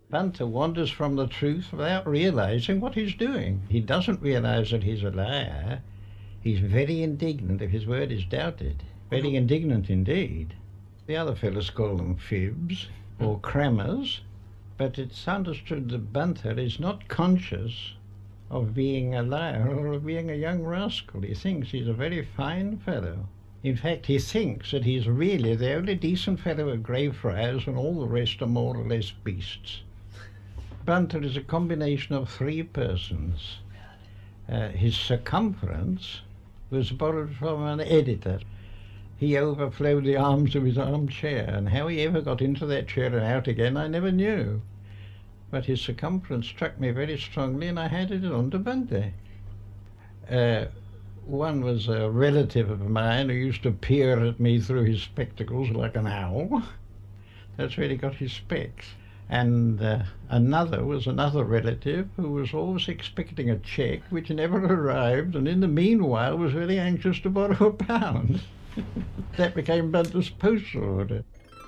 Bunter wanders from the truth without realizing what he's doing. He doesn't realize that he's a liar. He's very indignant if his word is doubted. Very indignant indeed. The other fellows call them fibs or crammers, but it's understood that Bunter is not conscious of being a liar or of being a young rascal. He thinks he's a very fine fellow. In fact, he thinks that he's really the only decent fellow at Greyfriars when all the rest are more or less beasts. Bunter is a combination of three persons. His circumference was borrowed from an editor. He overflowed the arms of his armchair, and how he ever got into that chair and out again I never knew. But his circumference struck me very strongly, and I handed it on to Bunter. One was a relative of mine who used to peer at me through his spectacles like an owl. That's where he got his specs. And another was another relative who was always expecting a cheque which never arrived, and in the meanwhile was very anxious to borrow £1. That became Bunter's postal order.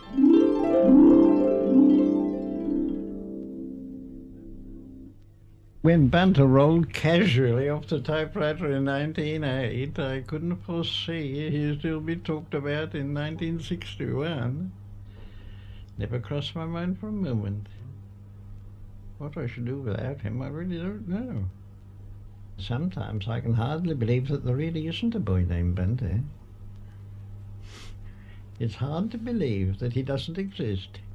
When Bunter rolled casually off the typewriter in 1908, I couldn't foresee he'd still be talked about in 1961. Never crossed my mind for a moment. What I should do without him, I really don't know. Sometimes I can hardly believe that there really isn't a boy named Bunter. It's hard to believe that he doesn't exist.